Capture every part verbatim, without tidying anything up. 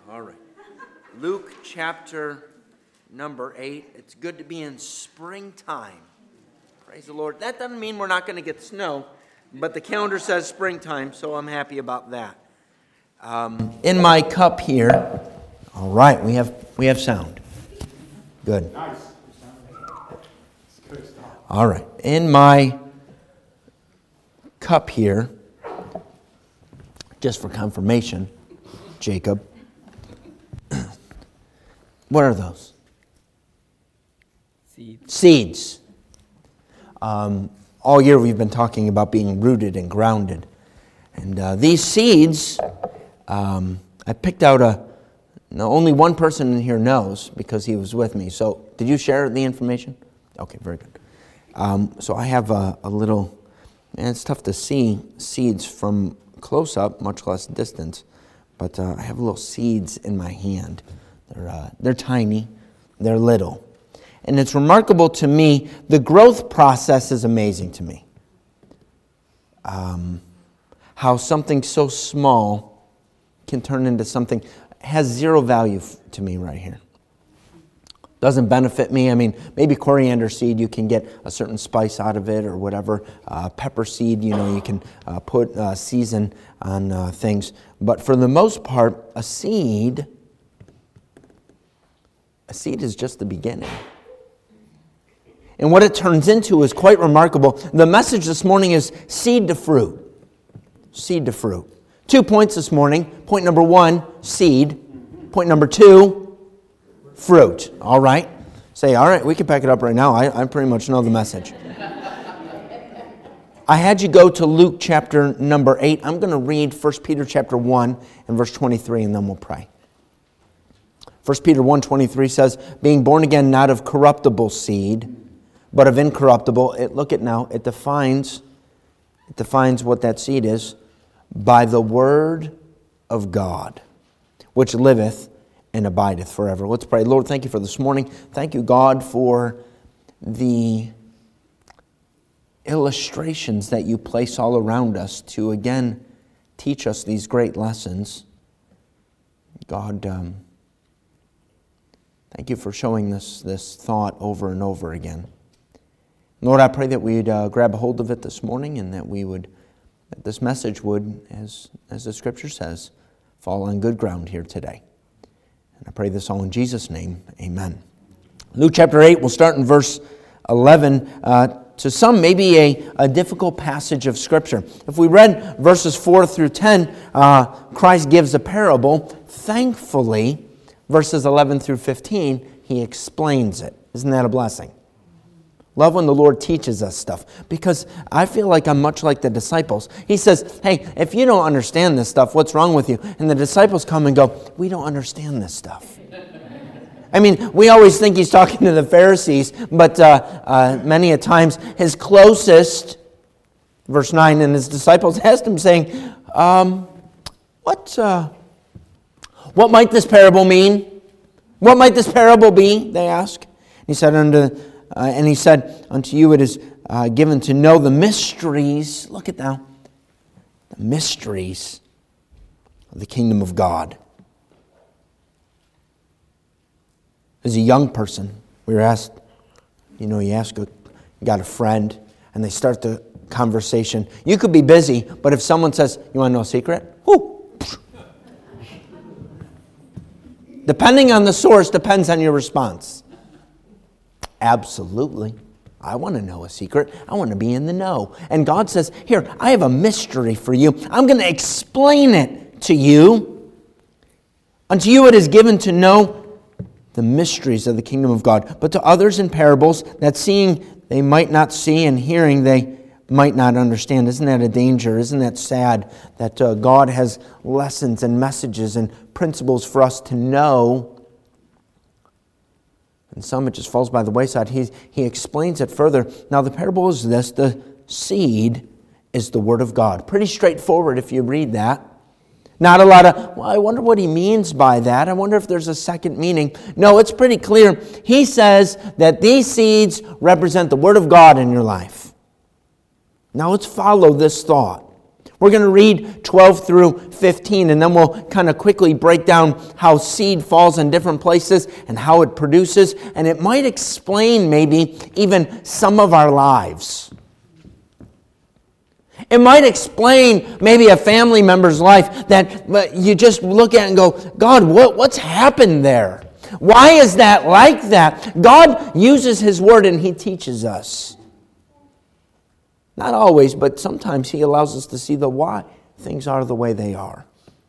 All right. Luke chapter number eight. It's good to be in springtime. Praise the Lord. That doesn't mean we're not going to get snow, but the calendar says springtime, so I'm happy about that. Um, in my cup here, all right, we have we have sound. Good. Nice. Good stuff. All right. In my cup here, just for confirmation, Jacob, what are those? Seeds. Seeds. Um, all year we've been talking about being rooted and grounded. And uh, these seeds, um, I picked out a, no, only one person in here knows because he was with me. So did you share the information? Okay, very good. Um, so I have a, a little, and it's tough to see seeds from close up, much less distance, but uh, I have little seeds in my hand. They're, uh, they're tiny, they're little. And it's remarkable to me, the growth process is amazing to me. Um, how something so small can turn into something, has zero value f- to me right here. Doesn't benefit me. I mean, maybe coriander seed, you can get a certain spice out of it or whatever. Uh, pepper seed, you know, you can uh, put uh, season on uh, things. But for the most part, a seed, a seed is just the beginning. And what it turns into is quite remarkable. The message this morning is seed to fruit. Seed to fruit. Two points this morning. Point number one, seed. Point number two, fruit. All right? Say, all right, we can pack it up right now. I, I pretty much know the message. I had you go to Luke chapter number eight. I'm going to read First Peter chapter one and verse twenty-three, and then we'll pray. First Peter one twenty-three says, being born again not of corruptible seed, but of incorruptible. It, look at now, it defines, it defines what that seed is. By the word of God, which liveth and abideth forever. Let's pray. Lord, thank you for this morning. Thank you, God, for the illustrations that you place all around us to, again, teach us these great lessons. God, um, thank you for showing this, this thought over and over again. Lord, I pray that we'd uh, grab a hold of it this morning and that we would, that this message would, as, as the Scripture says, fall on good ground here today. And I pray this all in Jesus' name. Amen. Luke chapter eight, we'll start in verse eleven. Uh, to some, maybe a, a difficult passage of Scripture. If we read verses four through ten, uh, Christ gives a parable. Thankfully, verses eleven through fifteen, he explains it. Isn't that a blessing? Love when the Lord teaches us stuff, because I feel like I'm much like the disciples. He says, hey, if you don't understand this stuff, what's wrong with you? And the disciples come and go, we don't understand this stuff. I mean, we always think he's talking to the Pharisees, but uh, uh, many a times his closest, verse nine, and his disciples asked him, saying, um, what, uh, what might this parable mean? What might this parable be? They ask. He said unto Uh, and he said, unto you it is uh, given to know the mysteries, look at now, the mysteries of the kingdom of God. As a young person, we were asked, you know, you ask, a, you got a friend, and they start the conversation. You could be busy, but if someone says, you want to know a secret? Whoo! Depending on the source, depends on your response. Absolutely. I want to know a secret. I want to be in the know. And God says, here, I have a mystery for you. I'm going to explain it to you. Unto you it is given to know the mysteries of the kingdom of God. But to others in parables, that seeing they might not see and hearing they might not understand. Isn't that a danger? Isn't that sad that uh, God has lessons and messages and principles for us to know? And some it just falls by the wayside. He, he explains it further. Now the parable is this. The seed is the word of God. Pretty straightforward if you read that. Not a lot of, well, I wonder what he means by that. I wonder if there's a second meaning. No, it's pretty clear. He says that these seeds represent the word of God in your life. Now let's follow this thought. We're going to read twelve through fifteen, and then we'll kind of quickly break down how seed falls in different places and how it produces, and it might explain maybe even some of our lives. It might explain maybe a family member's life that you just look at and go, God, what, what's happened there? Why is that like that? God uses His Word and He teaches us. Not always, but sometimes He allows us to see the why things are the way they are.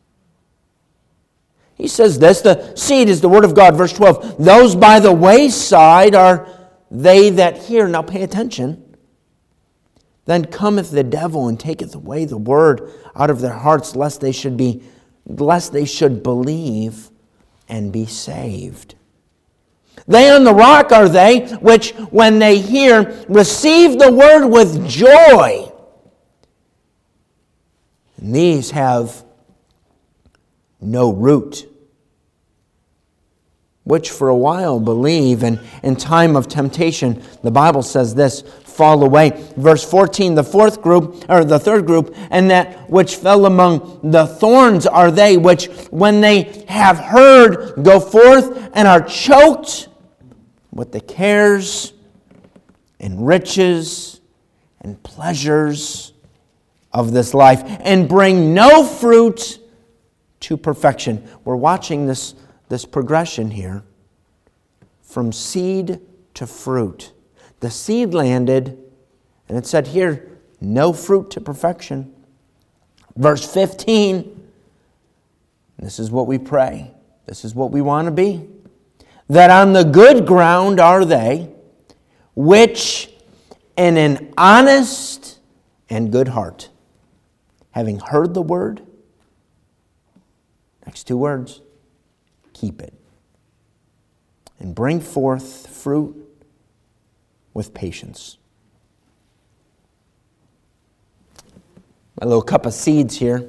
He says this, the seed is the Word of God, verse twelve. Those by the wayside are they that hear. Now pay attention. Then cometh the devil and taketh away the word out of their hearts, lest they should be, lest they should believe and be saved. They on the rock are they, which when they hear, receive the word with joy. And these have no root, which for a while believe, and in time of temptation, the Bible says this, fall away. Verse fourteen, the fourth group, or the third group, and that which fell among the thorns are they, which when they have heard, go forth and are choked with the cares and riches and pleasures of this life, and bring no fruit to perfection. We're watching this, this progression here from seed to fruit. The seed landed, and it said here, no fruit to perfection. Verse fifteen, this is what we pray. This is what we want to be. That on the good ground are they, which in an honest and good heart, having heard the word, next two words, keep it, and bring forth fruit with patience. My little cup of seeds here.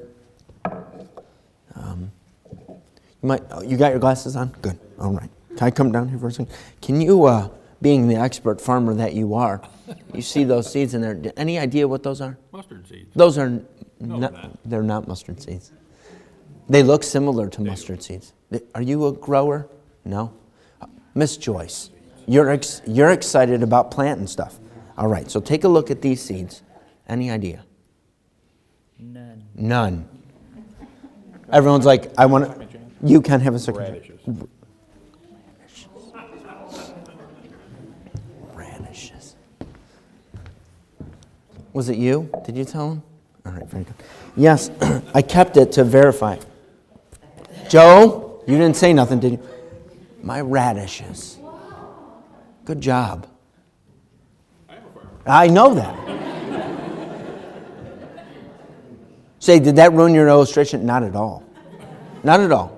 Um, you might. Oh, you got your glasses on? Good. All right. Can I come down here for a second? Can you, uh, being the expert farmer that you are, you see those seeds in there? Any idea what those are? Mustard seeds. Those are No, not. they're not. They're not mustard seeds. They look similar to They mustard do. seeds. Are you a grower? No. Miss Joyce, you're ex- you're excited about planting stuff. All right. So take a look at these seeds. Any idea? None. None. Everyone's like, I want to. You can have a second. Radishes. Radishes. Was it you? Did you tell him? All right, very good. Yes, I kept it to verify. Joe, you didn't say nothing, did you? My radishes. Good job. I know that. Say, did that ruin your illustration? Not at all. Not at all.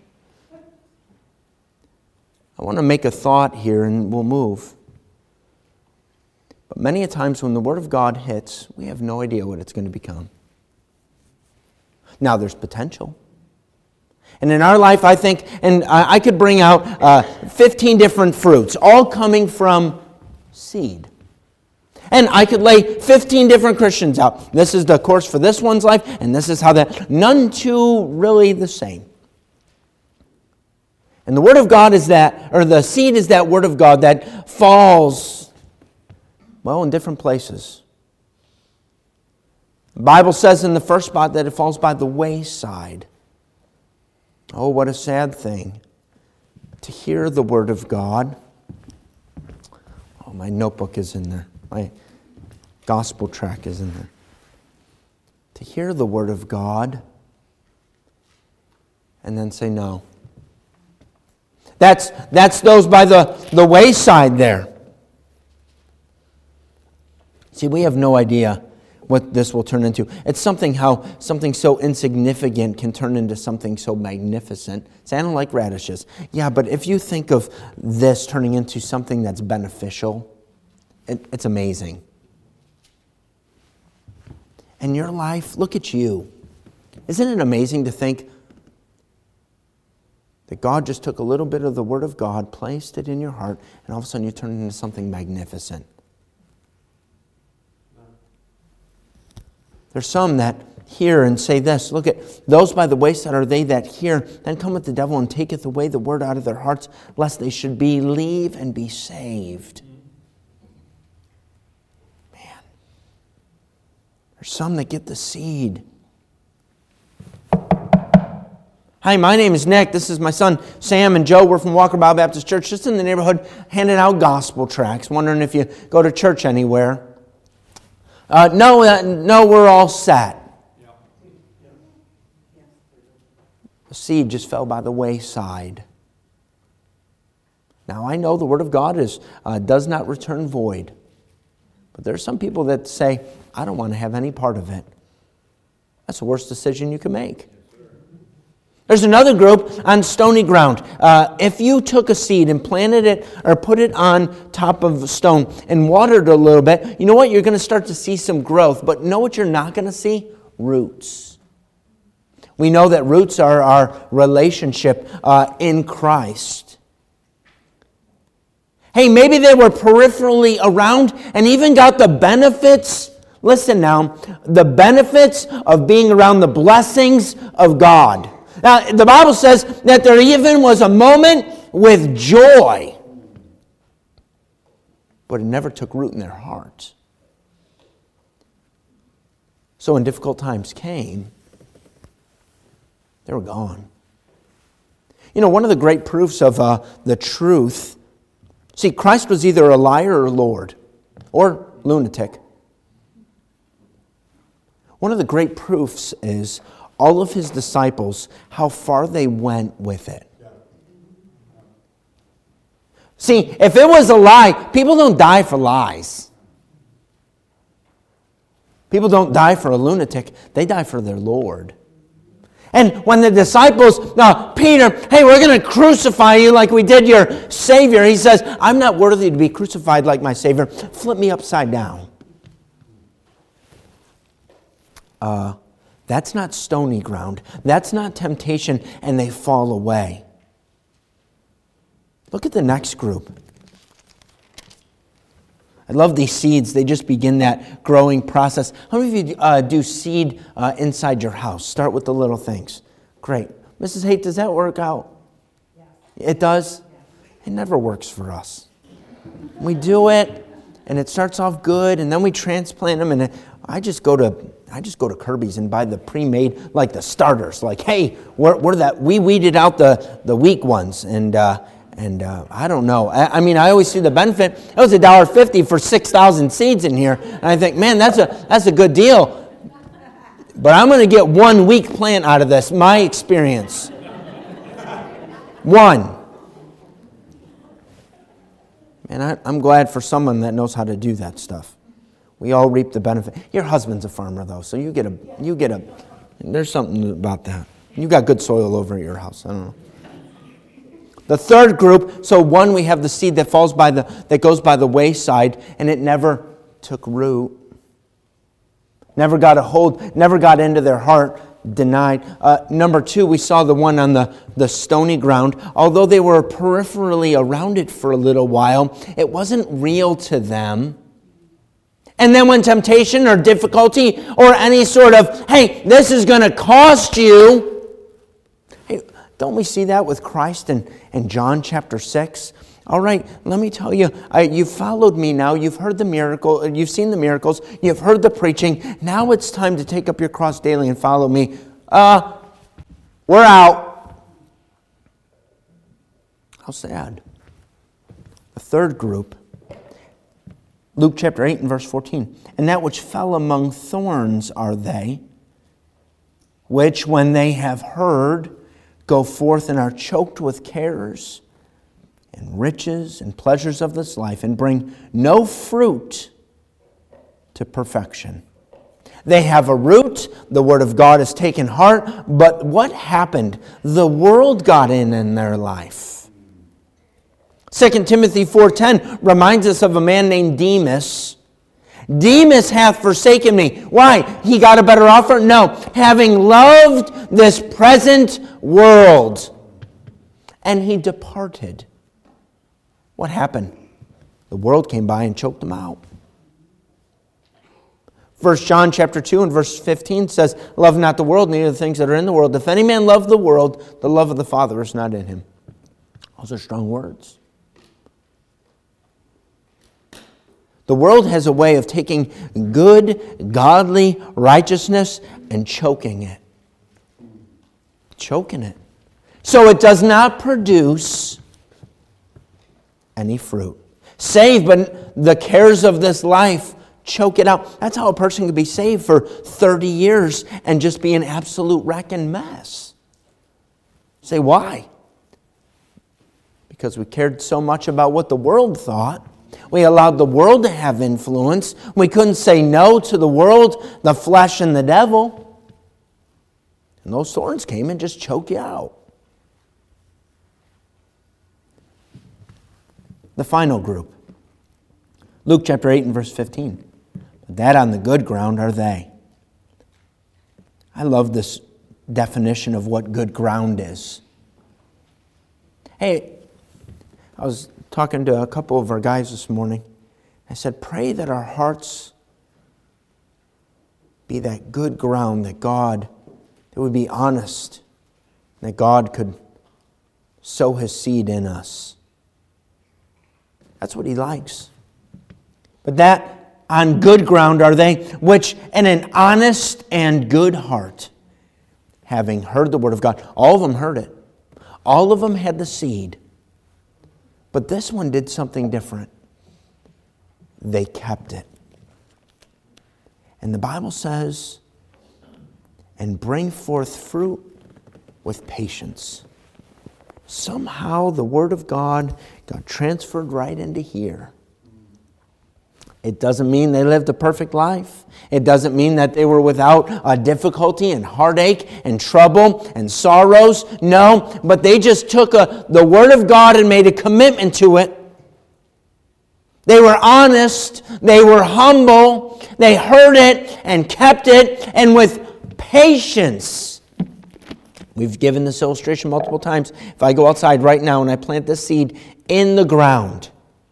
I want to make a thought here and we'll move. But many a times when the Word of God hits, we have no idea what it's going to become. Now, there's potential. And in our life, I think, and I could bring out uh, fifteen different fruits, all coming from seed. And I could lay fifteen different Christians out. This is the course for this one's life, and this is how that. None two really the same. And the Word of God is that, or the seed is that Word of God that falls, well, in different places. The Bible says in the first spot that it falls by the wayside. Oh, what a sad thing to hear the Word of God. Oh, my notebook is in there. My gospel track is in there. To hear the Word of God and then say no. That's, that's those by the, the wayside there. See, we have no idea what this will turn into. It's something how something so insignificant can turn into something so magnificent. Say, I don't like radishes. Yeah, but if you think of this turning into something that's beneficial, it, it's amazing. And your life, look at you. Isn't it amazing to think that God just took a little bit of the Word of God, placed it in your heart, and all of a sudden you turn it into something magnificent? There's some that hear and say this, look at those by the wayside are they that hear, then cometh the devil and taketh away the word out of their hearts, lest they should believe and be saved. Man, there's some that get the seed. Hi, my name is Nick. This is my son Sam and Joe. We're from Walker Bible Baptist Church, just in the neighborhood, handing out gospel tracts. Wondering if you go to church anywhere. Uh, no, uh, no, we're all set. The seed just fell by the wayside. Now, I know the Word of God is uh, does not return void. But there are some people that say, I don't want to have any part of it. That's the worst decision you can make. There's another group on stony ground. Uh, if you took a seed and planted it or put it on top of a stone and watered it a little bit, you know what? You're going to start to see some growth. But know what you're not going to see? Roots. We know that roots are our relationship uh, in Christ. Hey, maybe they were peripherally around and even got the benefits. Listen now, the benefits of being around the blessings of God. Now, the Bible says that there even was a moment with joy, but it never took root in their hearts. So when difficult times came, they were gone. You know, one of the great proofs of uh, the truth, see, Christ was either a liar or Lord, or lunatic. One of the great proofs is all of his disciples, how far they went with it. See, if it was a lie, people don't die for lies. People don't die for a lunatic. They die for their Lord. And when the disciples, now Peter, hey, we're going to crucify you like we did your Savior. He says, I'm not worthy to be crucified like my Savior. Flip me upside down. Uh, that's not stony ground. That's not temptation, and they fall away. Look at the next group. I love these seeds. They just begin that growing process. How many of you uh, do seed uh, inside your house? Start with the little things. Great. Missus Haight, does that work out? Yeah. It does? Yeah. It never works for us. We do it, and it starts off good, and then we transplant them, and I just go to I just go to Kirby's and buy the pre-made, like the starters. Like, hey, we're, we're that we weeded out the, the weak ones, and uh, And uh, I don't know. I, I mean, I always see the benefit. It was one dollar fifty for six thousand seeds in here. And I think, man, that's a that's a good deal. But I'm going to get one weak plant out of this, my experience. One. Man, I, I'm glad for someone that knows how to do that stuff. We all reap the benefit. Your husband's a farmer, though, so you get a, you get a, there's something about that. You got good soil over at your house. I don't know. The third group, so one, we have the seed that falls by the that goes by the wayside, and it never took root, never got a hold, never got into their heart, denied. Uh, number two, we saw the one on the, the stony ground. Although they were peripherally around it for a little while, it wasn't real to them. And then when temptation or difficulty or any sort of, hey, this is going to cost you. Hey, don't we see that with Christ in, in John chapter six? All right, let me tell you, I, you've followed me now. You've heard the miracle. You've seen the miracles. You've heard the preaching. Now it's time to take up your cross daily and follow me. Uh, we're out. How sad. The third group, Luke chapter eight and verse fourteen. And that which fell among thorns are they, which when they have heard, go forth and are choked with cares and riches and pleasures of this life, and bring no fruit to perfection. They have a root, the Word of God has taken heart, but what happened? The world got in in their life. Second Timothy four ten reminds us of a man named Demas. Demas hath forsaken me. Why? He got a better offer? No. Having loved this present world. And he departed. What happened? The world came by and choked him out. First John chapter two and verse fifteen says, love not the world, neither the things that are in the world. If any man love the world, the love of the Father is not in him. Those are strong words. The world has a way of taking good, godly righteousness and choking it. Choking it. So it does not produce any fruit. Saved, but the cares of this life choke it out. That's how a person can be saved for thirty years and just be an absolute wreck and mess. Say, why? Because we cared so much about what the world thought. We allowed the world to have influence. We couldn't say no to the world, the flesh, and the devil. And those thorns came and just choke you out. The final group. Luke chapter eight and verse fifteen. That on the good ground are they. I love this definition of what good ground is. Hey, I was talking to a couple of our guys this morning. I said, pray that our hearts be that good ground, that God, that would be honest, that God could sow His seed in us. That's what He likes. But that on good ground are they, which in an honest and good heart, having heard the word of God. All of them heard it. All of them had the seed. But this one did something different. They kept it. And the Bible says, and bring forth fruit with patience. Somehow the Word of God got transferred right into here. It doesn't mean they lived a perfect life. It doesn't mean that they were without uh, difficulty and heartache and trouble and sorrows. No, but they just took a, the Word of God and made a commitment to it. They were honest. They were humble. They heard it and kept it. And with patience. We've given this illustration multiple times. If I go outside right now and I plant this seed in the ground,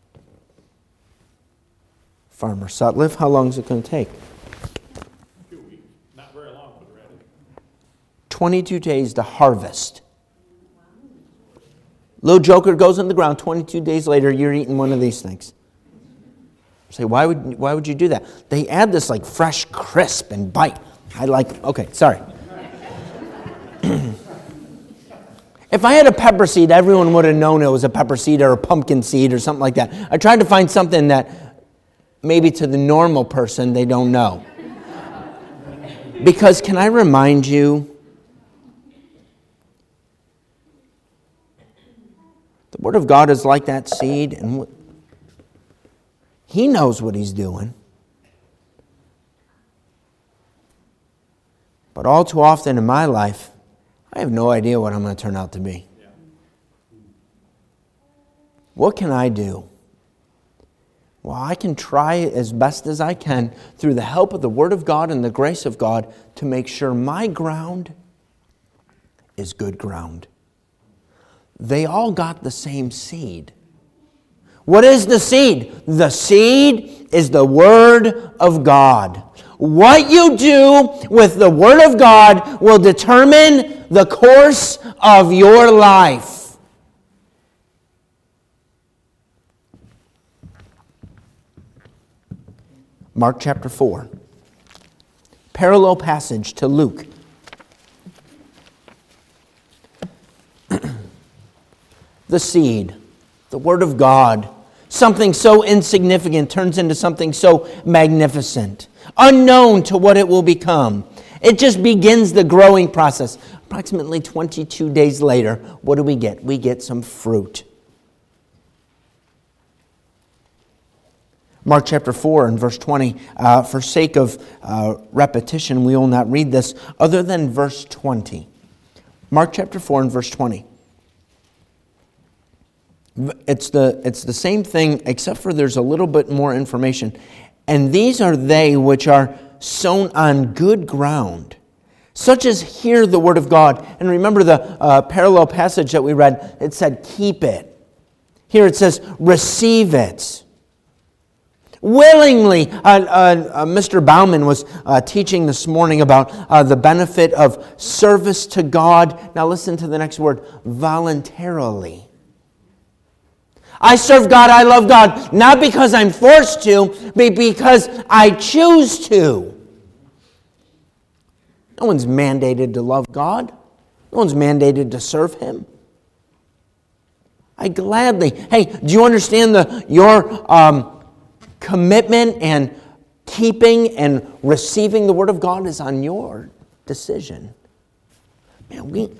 Farmer Sutliff, how long is it going to take? Two weeks. Not very long, but ready. twenty-two days to harvest. Little joker goes in the ground. twenty-two days later, you're eating one of these things. Say, why would why would you do that? They add this like fresh, crisp, and bite. I like. Okay, sorry. If I had a pepper seed, everyone would have known it was a pepper seed or a pumpkin seed or something like that. I tried to find something that maybe to the normal person they don't know. Because can I remind you, the Word of God is like that seed, and He knows what He's doing. But all too often in my life, I have no idea what I'm going to turn out to be. What can I do? Well, I can try as best as I can through the help of the Word of God and the grace of God to make sure my ground is good ground. They all got the same seed. What is the seed? The seed is the Word of God. What you do with the Word of God will determine the course of your life. Mark chapter four. Parallel passage to Luke. The seed, the Word of God, something so insignificant turns into something so magnificent, unknown to what it will become. It just begins the growing process. Approximately twenty-two days later, what do we get? We get some fruit. Mark chapter four and verse twenty. Uh, for sake of uh, repetition, we will not read this other than verse twenty. Mark chapter four and verse twenty. It's the, it's the same thing, except for there's a little bit more information. And these are they which are sown on good ground, such as hear the word of God. And remember the uh, parallel passage that we read, it said, keep it. Here it says, receive it. Willingly. Uh, uh, uh, Mister Bauman was uh, teaching this morning about uh, the benefit of service to God. Now listen to the next word, voluntarily. I serve God, I love God, not because I'm forced to, but because I choose to. No one's mandated to love God. No one's mandated to serve Him. I gladly, hey, do you understand the your um, commitment and keeping and receiving the Word of God is on your decision? Man, we...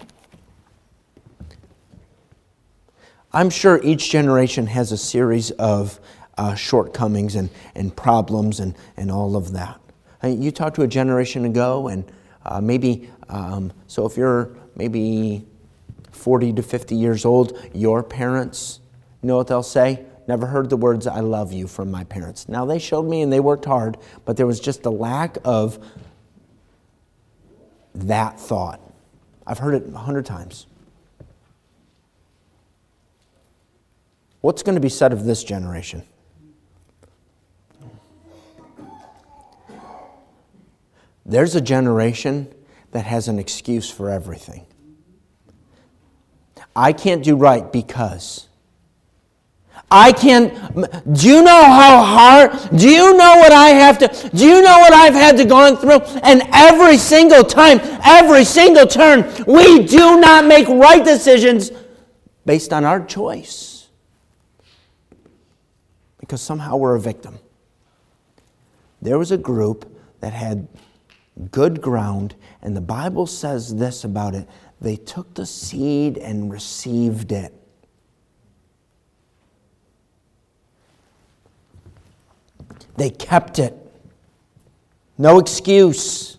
I'm sure each generation has a series of uh, shortcomings and, and problems and, and all of that. I mean, you talked to a generation ago, and uh, maybe, um, so if you're maybe forty to fifty years old, your parents, you know what they'll say? Never heard the words, I love you, from my parents. Now, they showed me and they worked hard, but there was just a lack of that thought. I've heard it a hundred times. What's going to be said of this generation? There's a generation that has an excuse for everything. I can't do right because. I can't. Do you know how hard? Do you know what I have to? Do you know what I've had to go through? And every single time, every single turn, we do not make right decisions based on our choice. Because somehow we're a victim. There was a group that had good ground, and the Bible says this about it. They took the seed and received it. They kept it. No excuse.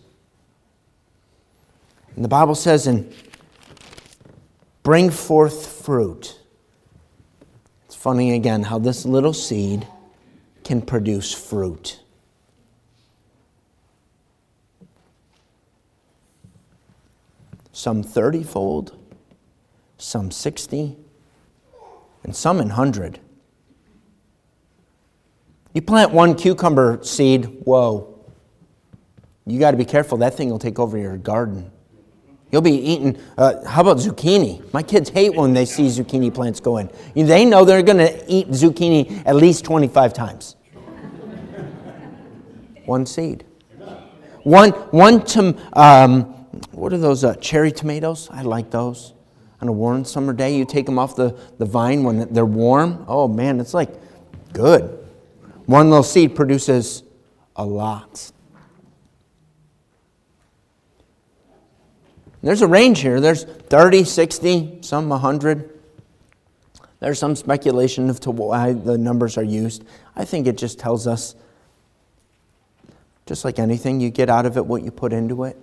And the Bible says, and bring forth fruit. Funny again how this little seed can produce fruit. Some thirty-fold, some sixty, and some in hundred. You plant one cucumber seed, whoa. You got to be careful. That thing will take over your garden. You'll be eating, uh, how about zucchini? My kids hate when they see zucchini plants go in. They know they're going to eat zucchini at least twenty-five times. One seed. One, one tom, um, what are those, uh, cherry tomatoes? I like those. On a warm summer day, you take them off the, the vine when they're warm. Oh man, it's like good. One little seed produces a lot. There's a range here. There's thirty, sixty, some one hundred. There's some speculation as to why the numbers are used. I think it just tells us, just like anything, you get out of it what you put into it.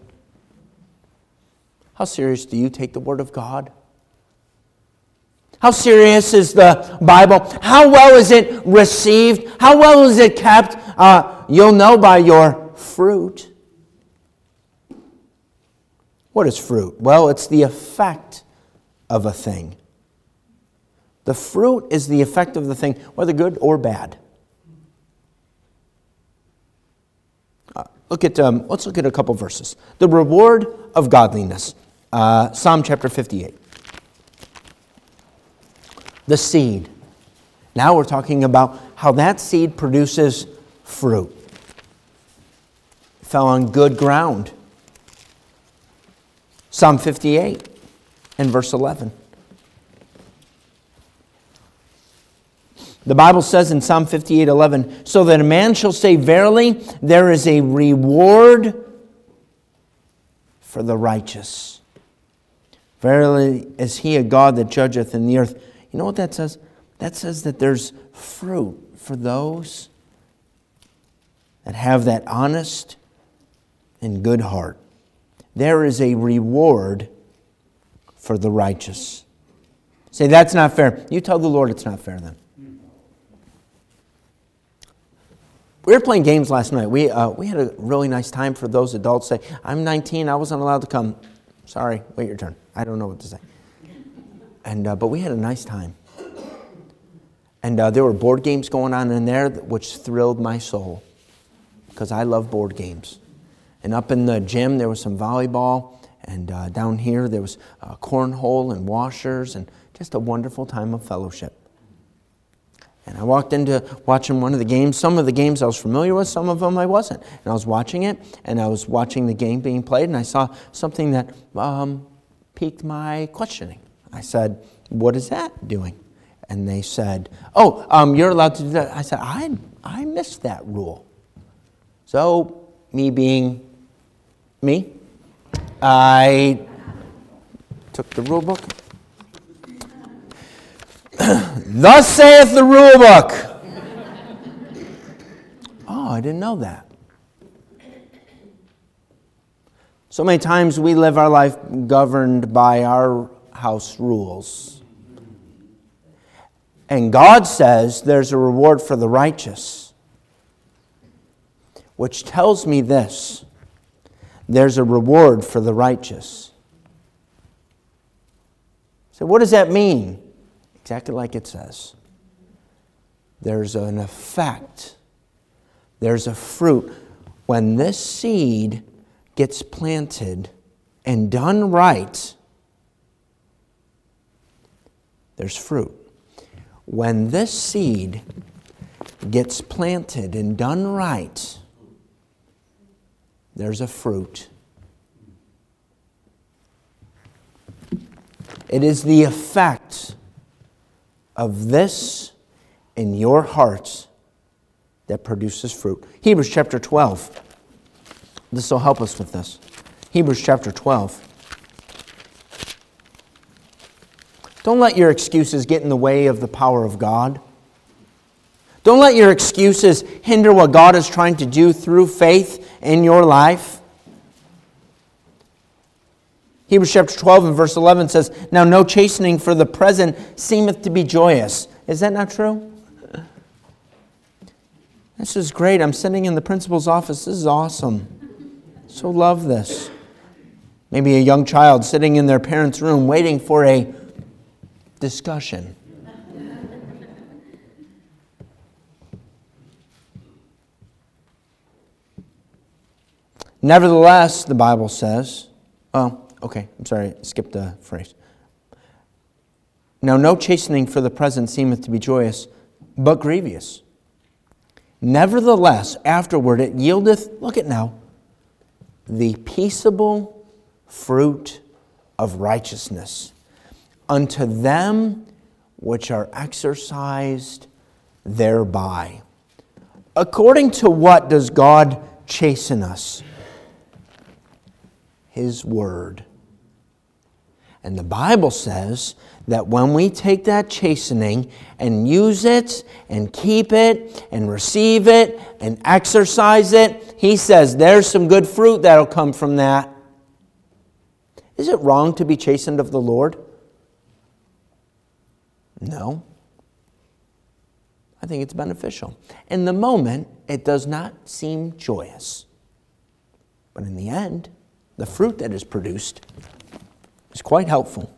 How serious do you take the Word of God? How serious is the Bible? How well is it received? How well is it kept? Uh, you'll know by your fruit. What is fruit? Well, it's the effect of a thing. The fruit is the effect of the thing, whether good or bad. Uh, look at um, let's look at a couple verses. The reward of godliness, uh, Psalm chapter fifty-eight. The seed. Now we're talking about how that seed produces fruit. It fell on good ground. Psalm fifty-eight and verse eleven. The Bible says in Psalm fifty-eight eleven, so that a man shall say, verily, there is a reward for the righteous. Verily is he a God that judgeth in the earth. You know what that says? That says that there's fruit for those that have that honest and good heart. There is a reward for the righteous. Say, that's not fair. You tell the Lord it's not fair then. We were playing games last night. We uh, we had a really nice time. For those adults say, I'm nineteen, I wasn't allowed to come. Sorry, wait your turn. I don't know what to say. And uh, but we had a nice time. And uh, there were board games going on in there, which thrilled my soul, because I love board games. And up in the gym, there was some volleyball, and uh, down here, there was uh, cornhole and washers, and just a wonderful time of fellowship. And I walked into watching one of the games. Some of the games I was familiar with, some of them I wasn't. And I was watching it, and I was watching the game being played, and I saw something that um, piqued my questioning. I said, "What is that doing?" And they said, "Oh, um, you're allowed to do that." I said, I, I missed that rule. So, me being me, I took the rule book. Thus saith the rule book. Oh, I didn't know that. So many times we live our life governed by our house rules. And God says there's a reward for the righteous, which tells me this: there's a reward for the righteous. So what does that mean? Exactly like it says. There's an effect. There's a fruit. When this seed gets planted and done right, there's fruit. When this seed gets planted and done right, there's a fruit. It is the effect of this in your hearts that produces fruit. Hebrews chapter twelve. This will help us with this. Hebrews chapter twelve. Don't let your excuses get in the way of the power of God. Don't let your excuses hinder what God is trying to do through faith in your life. Hebrews chapter twelve and verse eleven says, "Now no chastening for the present seemeth to be joyous." Is that not true? This is great. I'm sitting in the principal's office. This is awesome. So love this. Maybe a young child sitting in their parents' room waiting for a discussion. Nevertheless, the Bible says, oh, okay, I'm sorry, I skipped a phrase. Now no chastening for the present seemeth to be joyous, but grievous. Nevertheless, afterward it yieldeth, look at now, the peaceable fruit of righteousness unto them which are exercised thereby. According to what does God chasten us? His Word. And the Bible says that when we take that chastening and use it and keep it and receive it and exercise it, He says there's some good fruit that'll come from that. Is it wrong to be chastened of the Lord? No. I think it's beneficial. In the moment, it does not seem joyous. But in the end, the fruit that is produced is quite helpful.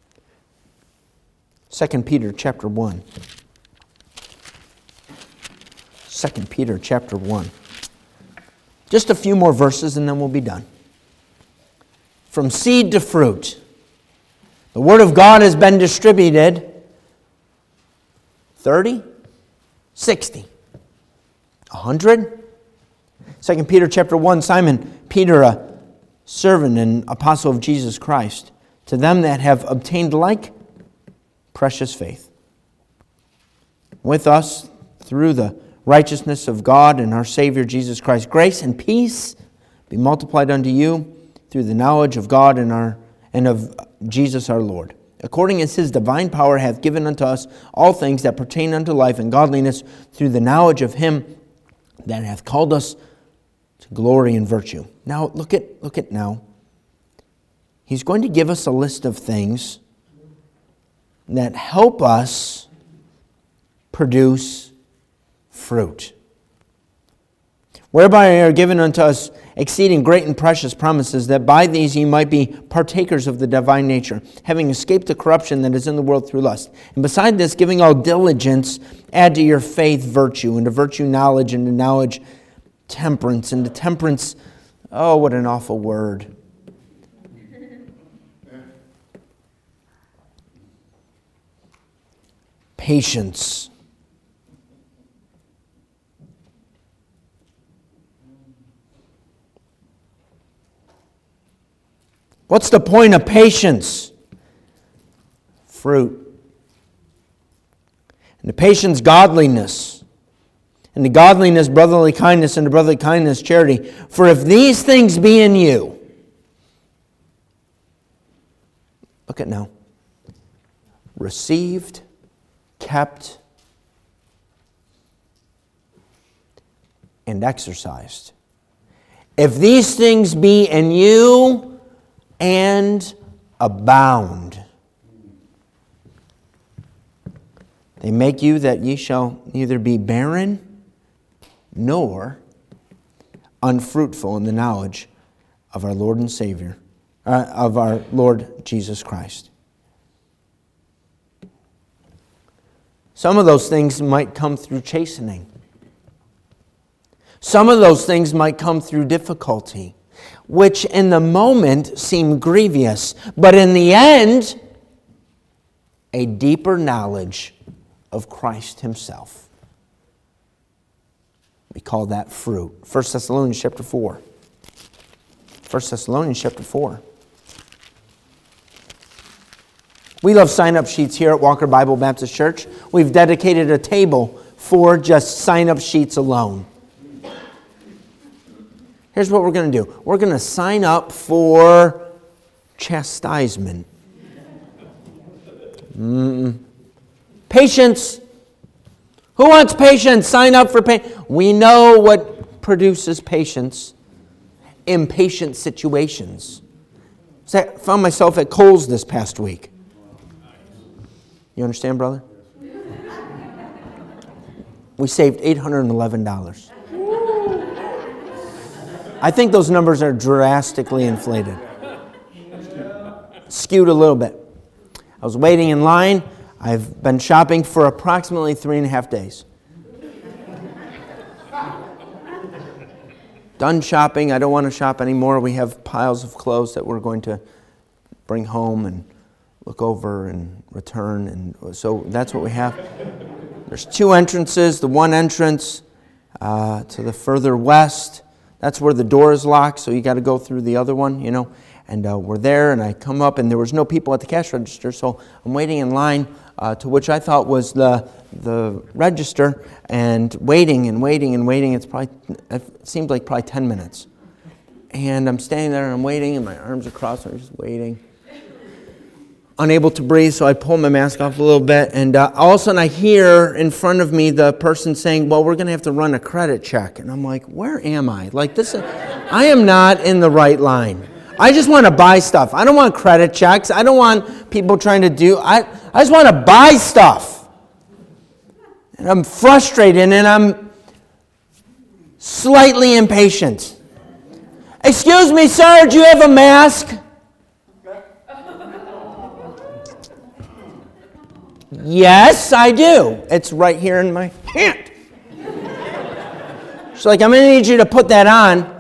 Second Peter chapter one. Second Peter chapter one. Just a few more verses and then we'll be done. From seed to fruit. The Word of God has been distributed. thirty, sixty, one hundred. Second Peter chapter one, Simon Peter, a servant and apostle of Jesus Christ, to them that have obtained like precious faith with us through the righteousness of God and our Savior Jesus Christ. Grace and peace be multiplied unto you through the knowledge of God and our and of Jesus our Lord, according as His divine power hath given unto us all things that pertain unto life and godliness, through the knowledge of Him that hath called us to glory and virtue. Now look at look at now. He's going to give us a list of things that help us produce fruit. whereby are given unto us exceeding great and precious promises, that by these ye might be partakers of the divine nature, having escaped the corruption that is in the world through lust. And beside this, giving all diligence, add to your faith virtue, and to virtue knowledge, and to knowledge temperance, and to temperance, oh, what an awful word. Patience. What's the point of patience? Fruit. And the patience, godliness. And the godliness, brotherly kindness. And the brotherly kindness, charity. For if these things be in you, look at now, received, kept, and exercised. If these things be in you, and abound, they make you that ye shall neither be barren nor unfruitful in the knowledge of our Lord and Savior, uh, of our Lord Jesus Christ. Some of those things might come through chastening. Some of those things might come through difficulty, which in the moment seem grievous, but in the end, a deeper knowledge of Christ Himself. We call that fruit. First Thessalonians chapter four. First Thessalonians chapter four. We love sign-up sheets here at Walker Bible Baptist Church. We've dedicated a table for just sign-up sheets alone. Here's what we're going to do. We're going to sign up for chastisement. Mm-mm. Patience. Who wants patience? Sign up for patience. We know what produces patience. Impatient situations. So I found myself at Kohl's this past week. You understand, brother? We saved eight hundred eleven dollars. I think those numbers are drastically inflated. Skewed a little bit. I was waiting in line. I've been shopping for approximately three and a half days. Done shopping. I don't want to shop anymore. We have piles of clothes that we're going to bring home and look over and return. And so that's what we have. There's two entrances. The one entrance uh, to the further west, that's where the door is locked, so you got to go through the other one, you know. And uh, we're there, and I come up, and there was no people at the cash register, so I'm waiting in line uh, to which I thought was the the register, and waiting and waiting and waiting. It's probably it seemed like probably ten minutes, and I'm standing there and I'm waiting, and my arms are crossed, and I'm just waiting, unable to breathe. So I pull my mask off a little bit, and uh, all of a sudden I hear in front of me the person saying, "Well, we're going to have to run a credit check," and I'm like, "Where am I? Like this? Is, I am not in the right line." I just want to buy stuff. I don't want credit checks. I don't want people trying to do... I, I just want to buy stuff. And I'm frustrated and I'm slightly impatient. "Excuse me, sir, do you have a mask?" "Yes, I do. It's right here in my hand." She's like, "I'm going to need you to put that on."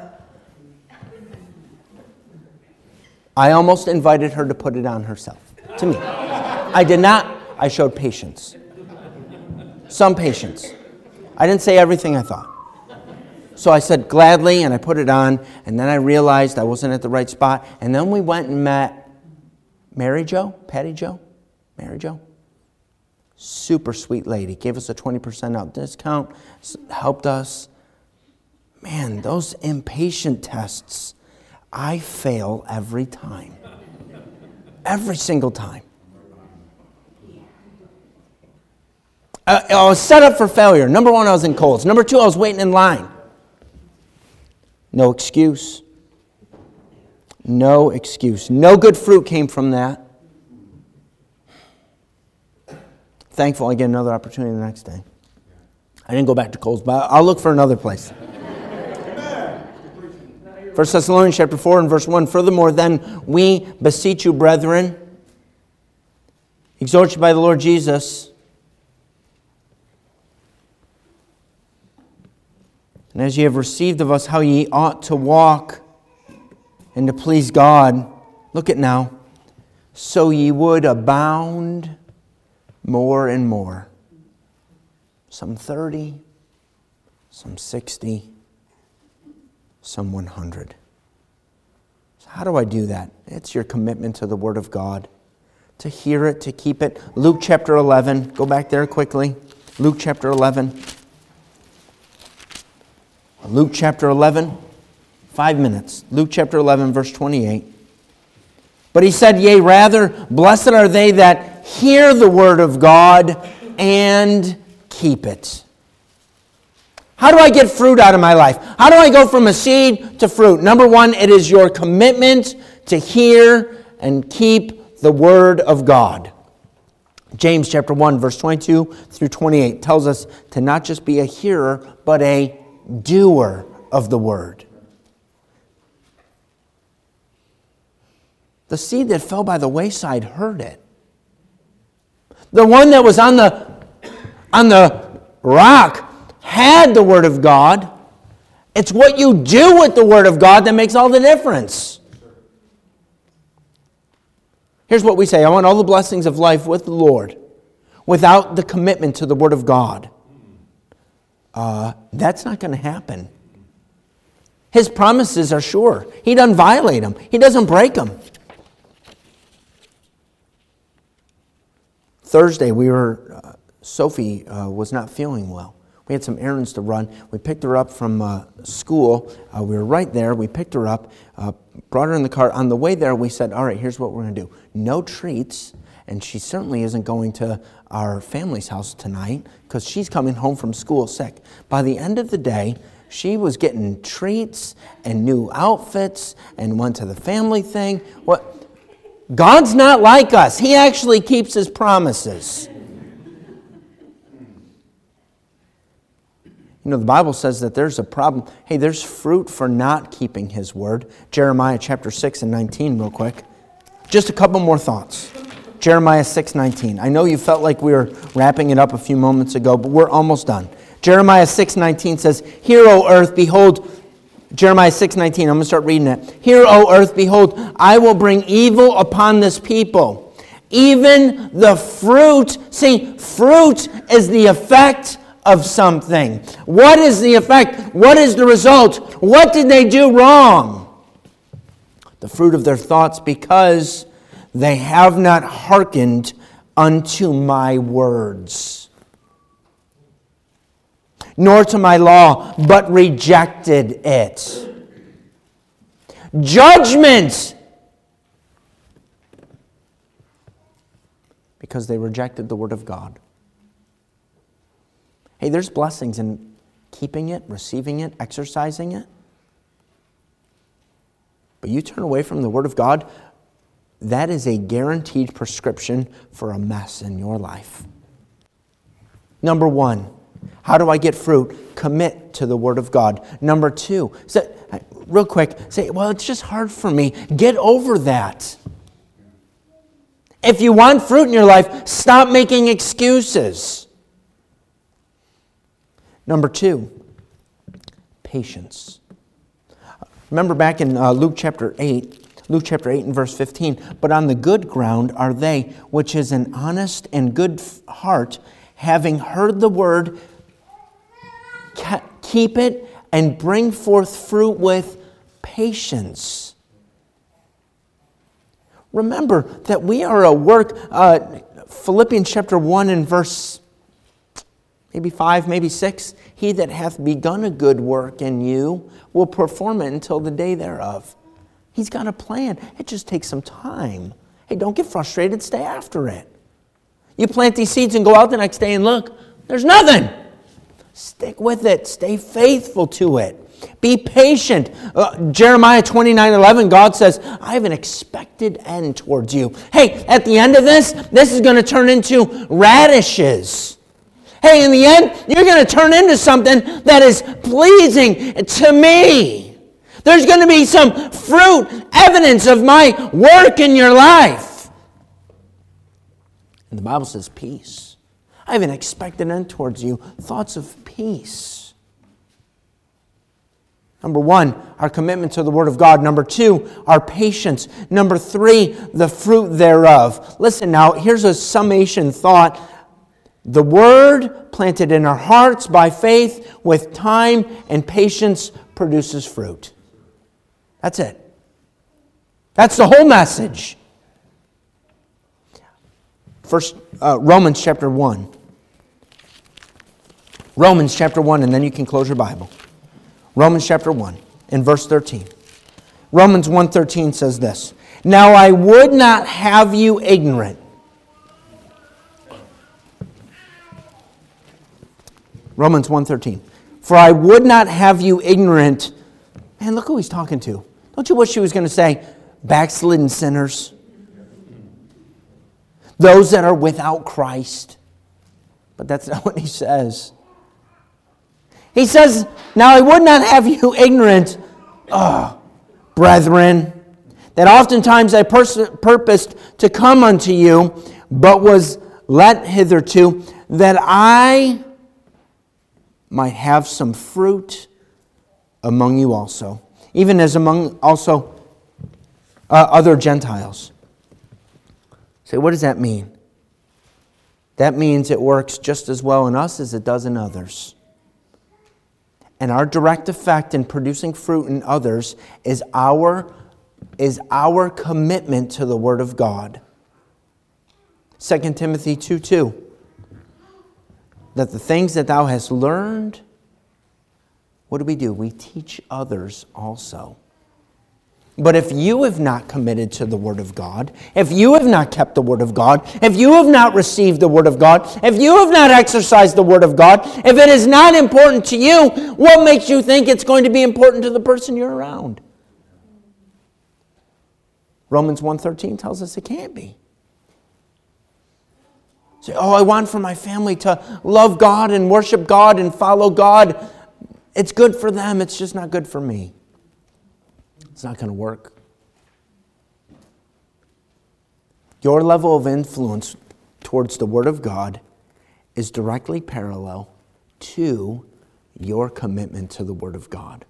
I almost invited her to put it on herself, to me. I did not. I showed patience. Some patience. I didn't say everything I thought. So I said gladly, and I put it on, and then I realized I wasn't at the right spot. And then we went and met Mary Jo, Patty Jo, Mary Jo. Super sweet lady. Gave us a twenty percent out discount, helped us. Man, those impatient tests, I fail every time. Every single time. Uh, I was set up for failure. Number one, I was in Kohl's. Number two, I was waiting in line. No excuse. No excuse. No good fruit came from that. Thankful I get another opportunity the next day. I didn't go back to Kohl's, but I'll look for another place. First Thessalonians chapter four and verse one, furthermore, then we beseech you, brethren, exhort you by the Lord Jesus, and as ye have received of us how ye ought to walk and to please God, look at now, so ye would abound more and more. Some thirty, some sixty, some one hundred. So how do I do that? It's your commitment to the Word of God. To hear it, to keep it. Luke chapter eleven. Go back there quickly. Luke chapter eleven. Luke chapter eleven. Five minutes. Luke chapter eleven, verse twenty-eight. But he said, yea, rather, blessed are they that hear the word of God and keep it. How do I get fruit out of my life? How do I go from a seed to fruit? Number one, it is your commitment to hear and keep the word of God. James chapter one, verse twenty-two through twenty-eight tells us to not just be a hearer, but a doer of the word. The seed that fell by the wayside heard it. The one that was on the, on the rock had the Word of God. It's what you do with the Word of God that makes all the difference. Here's what we say. I want all the blessings of life with the Lord without the commitment to the Word of God. Uh, that's not going to happen. His promises are sure. He doesn't violate them. He doesn't break them. Thursday, we were, uh, Sophie uh, was not feeling well. We had some errands to run. We picked her up from uh, school. Uh, we were right there. We picked her up, uh, brought her in the car. On the way there, we said, all right, here's what we're going to do. No treats, and she certainly isn't going to our family's house tonight because she's coming home from school sick. By the end of the day, she was getting treats and new outfits and went to the family thing. What? God's not like us. He actually keeps His promises. You know, the Bible says that there's a problem. Hey, there's fruit for not keeping His word. Jeremiah chapter six and nineteen real quick. Just a couple more thoughts. Jeremiah six nineteen. I know you felt like we were wrapping it up a few moments ago, but we're almost done. Jeremiah six nineteen says, hear, O earth, behold, Jeremiah six nineteen, I'm going to start reading it. Hear, O earth, behold, I will bring evil upon this people. Even the fruit, see, fruit is the effect of something. What is the effect? What is the result? What did they do wrong? The fruit of their thoughts, because they have not hearkened unto my words, nor to my law, but rejected it. Judgment! Because they rejected the word of God. Hey, there's blessings in keeping it, receiving it, exercising it. But you turn away from the word of God, that is a guaranteed prescription for a mess in your life. Number one, how do I get fruit? Commit to the Word of God. Number two, say, real quick, say, well, it's just hard for me. Get over that. If you want fruit in your life, stop making excuses. Number two, patience. Remember back in uh, Luke chapter eight, Luke chapter eight and verse fifteen, but on the good ground are they, which is an honest and good heart, having heard the word, keep it and bring forth fruit with patience. Remember that we are a work, uh, Philippians chapter one and verse maybe five, maybe six. He that hath begun a good work in you will perform it until the day thereof. He's got a plan. It just takes some time. Hey, don't get frustrated. Stay after it. You plant these seeds and go out the next day and look, there's nothing. Stick with it. Stay faithful to it. Be patient. Uh, Jeremiah twenty-nine eleven, God says, I have an expected end towards you. Hey, at the end of this, this is going to turn into radishes. Hey, in the end, you're going to turn into something that is pleasing to me. There's going to be some fruit, evidence of my work in your life. And the Bible says peace. I have an expected end towards you, thoughts of peace. Number one, our commitment to the Word of God. Number two, our patience. Number three, the fruit thereof. Listen now, here's a summation thought. The Word planted in our hearts by faith with time and patience produces fruit. That's it. That's the whole message. First, uh, Romans chapter one. Romans chapter one, and then you can close your Bible. Romans chapter one, in verse thirteen. Romans one thirteen says this. Now I would not have you ignorant. Romans one thirteen. For I would not have you ignorant. Man, look who he's talking to. Don't you wish he was going to say, backslidden sinners? Those that are without Christ. But that's not what he says. He says, now I would not have you ignorant, oh, brethren, that oftentimes I pers- purposed to come unto you, but was let hitherto, that I might have some fruit among you also, even as among also uh, other Gentiles. Say, what does that mean? That means it works just as well in us as it does in others. And our direct effect in producing fruit in others is our, is our commitment to the Word of God. Second Timothy two two. That the things that thou hast learned, what do we do? We teach others also. But if you have not committed to the Word of God, if you have not kept the Word of God, if you have not received the Word of God, if you have not exercised the Word of God, if it is not important to you, what makes you think it's going to be important to the person you're around? Romans one thirteen tells us it can't be. Say, oh, I want for my family to love God and worship God and follow God. It's good for them, it's just not good for me. It's not going to work. Your level of influence towards the Word of God is directly parallel to your commitment to the Word of God.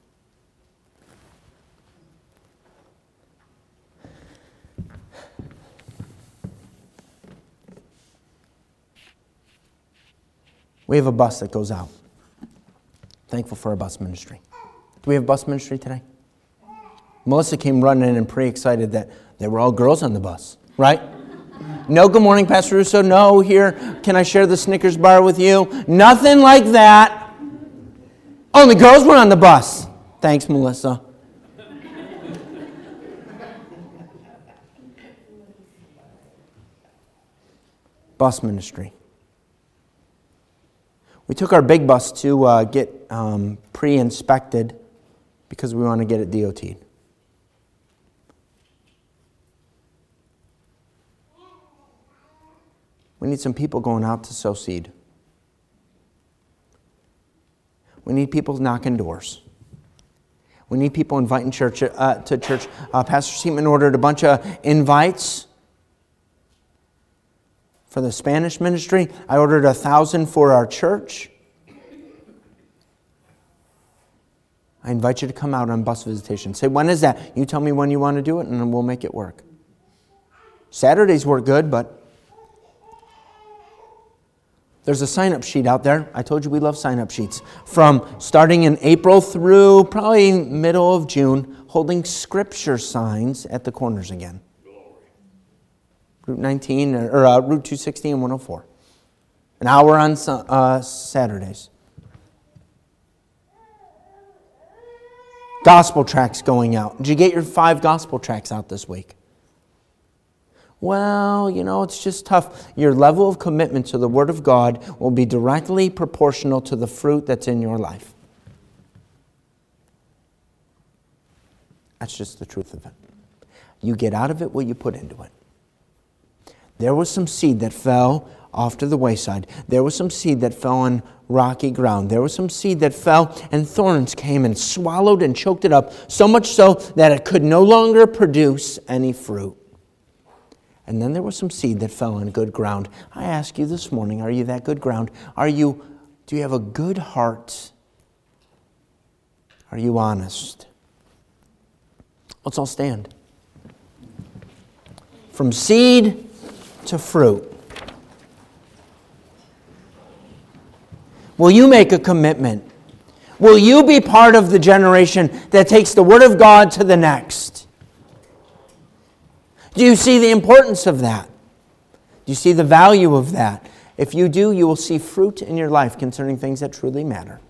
We have a bus that goes out. Thankful for our bus ministry. Do we have bus ministry today? Melissa came running in and pretty excited that there were all girls on the bus, right? No, good morning, Pastor Russo. No, here, can I share the Snickers bar with you? Nothing like that. Only girls were on the bus. Thanks, Melissa. Bus ministry. We took our big bus to uh, get um, pre-inspected because we want to get it D O T'd. We need some people going out to sow seed. We need people knocking doors. We need people inviting church uh, to church. Uh, Pastor Seaman ordered a bunch of invites for the Spanish ministry. I ordered a thousand for our church. I invite you to come out on bus visitation. Say, when is that? You tell me when you want to do it, and then we'll make it work. Saturdays work good, but there's a sign-up sheet out there. I told you we love sign-up sheets. From starting in April through probably middle of June, holding scripture signs at the corners again. Route nineteen, or uh, Route two sixty and one oh four. An hour on uh, Saturdays. Gospel tracts going out. Did you get your five gospel tracts out this week? Well, you know, it's just tough. Your level of commitment to the Word of God will be directly proportional to the fruit that's in your life. That's just the truth of it. You get out of it what you put into it. There was some seed that fell off to the wayside. There was some seed that fell on rocky ground. There was some seed that fell, and thorns came and swallowed and choked it up, so much so that it could no longer produce any fruit. And then there was some seed that fell on good ground. I ask you this morning, are you that good ground? Are you, do you have a good heart? Are you honest? Let's all stand. From seed to fruit. Will you make a commitment? Will you be part of the generation that takes the Word of God to the next? Do you see the importance of that? Do you see the value of that? If you do, you will see fruit in your life concerning things that truly matter.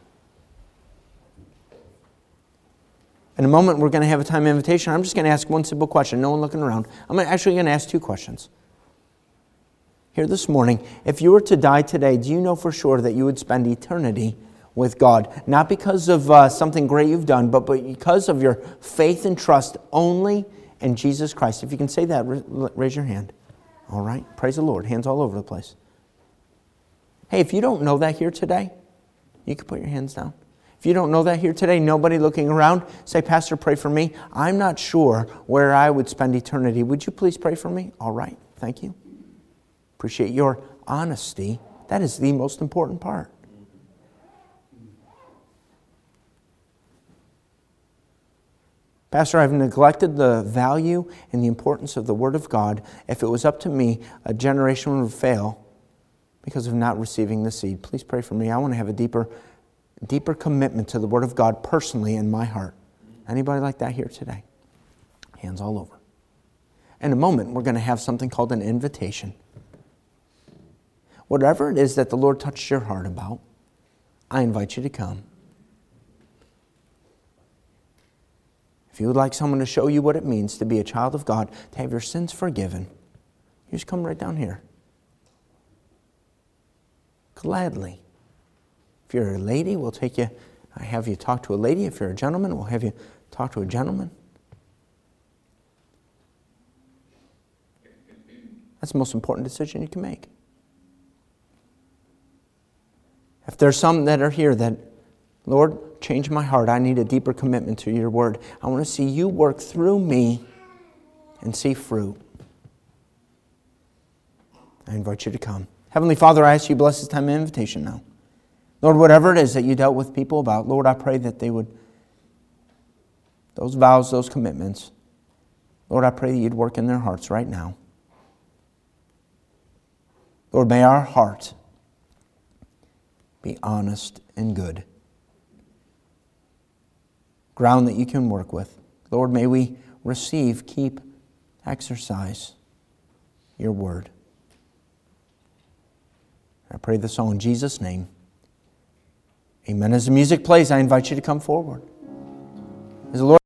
In a moment, we're going to have a time of invitation. I'm just going to ask one simple question. No one looking around. I'm actually going to ask two questions. Here this morning, if you were to die today, do you know for sure that you would spend eternity with God? Not because of uh, something great you've done, but because of your faith and trust only in Jesus Christ. If you can say that, raise your hand. All right. Praise the Lord. Hands all over the place. Hey, if you don't know that here today, you can put your hands down. If you don't know that here today, nobody looking around, say, Pastor, pray for me. I'm not sure where I would spend eternity. Would you please pray for me? All right. Thank you. Appreciate your honesty. That is the most important part. Pastor, I've neglected the value and the importance of the Word of God. If it was up to me, a generation would fail because of not receiving the seed. Please pray for me. I want to have a deeper, deeper commitment to the Word of God personally in my heart. Anybody like that here today? Hands all over. In a moment, we're going to have something called an invitation. Whatever it is that the Lord touched your heart about, I invite you to come. If you would like someone to show you what it means to be a child of God, to have your sins forgiven, you just come right down here. Gladly. If you're a lady, we'll take you, I have you talk to a lady. If you're a gentleman, we'll have you talk to a gentleman. That's the most important decision you can make. If there's some that are here that, Lord, change my heart. I need a deeper commitment to your word. I want to see you work through me and see fruit. I invite you to come. Heavenly Father, I ask you to bless this time of invitation now. Lord, whatever it is that you dealt with people about, Lord, I pray that they would, those vows, those commitments, Lord, I pray that you'd work in their hearts right now. Lord, may our heart be honest and good. Ground that you can work with. Lord, may we receive, keep, exercise your word. I pray this all in Jesus' name. Amen. As the music plays, I invite you to come forward. As the Lord